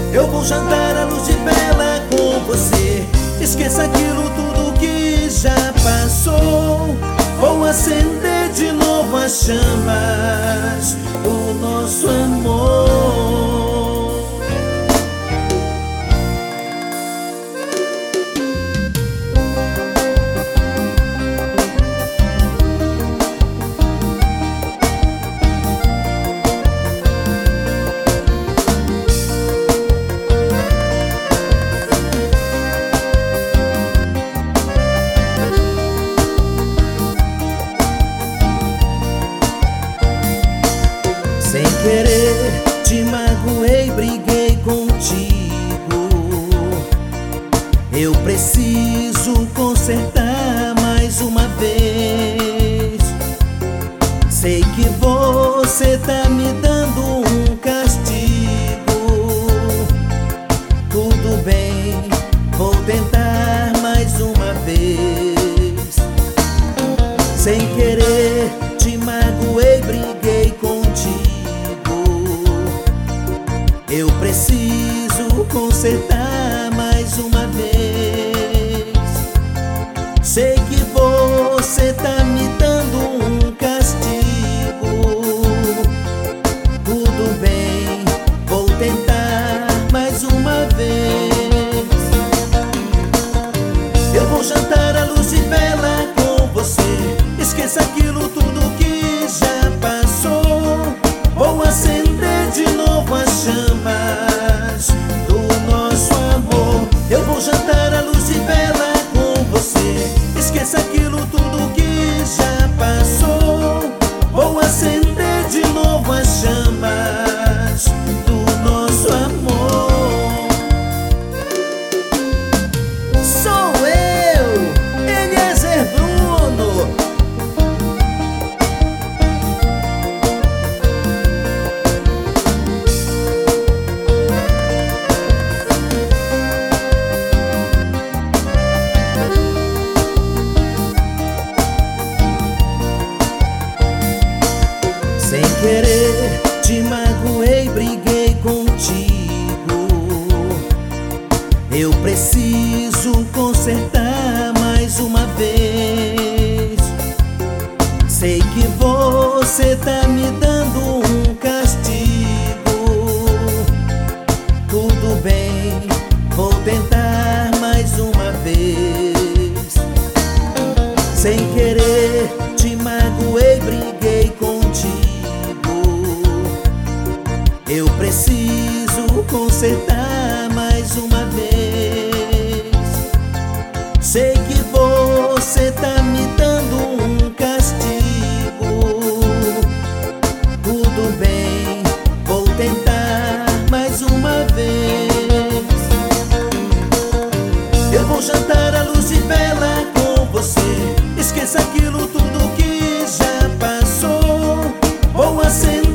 Eu vou jantar à luz de vela com você. Esqueça aquilo tudo que já passou. Vou acender de novo as chamas do nosso amor. Sem querer te magoei, briguei contigo. Eu preciso consertar mais uma vez. Sei que você tá me dando um castigo. Tudo bem, vou tentar mais uma vez. Sem querer te magoei, briguei contigo. Eu preciso consertar mais uma vez. Sei que você tá me dando um castigo. Tudo bem, vou tentar mais uma vez. Eu vou jantar à luz de vela com você. Esqueça aquilo tudo que já passou. Vou acender de novo as chamas do nosso amor. Eu vou jantar à luz de vela com você. Esqueça aquilo tudo que já passou. Vou acender de novo as chamas do nosso amor. Sou eu, Eliezer Bruno. Sem querer te magoei, briguei contigo. Eu preciso consertar mais uma vez. Sei que você tá me dando um castigo. Tudo bem, vou tentar mais uma vez. Sem querer te magoei, briguei contigo. Eu preciso consertar mais uma vez. Sei que você tá me dando um castigo. Tudo bem, vou tentar mais uma vez. Eu vou jantar à luz de vela com você. Esqueça aquilo tudo que já passou. Vou acender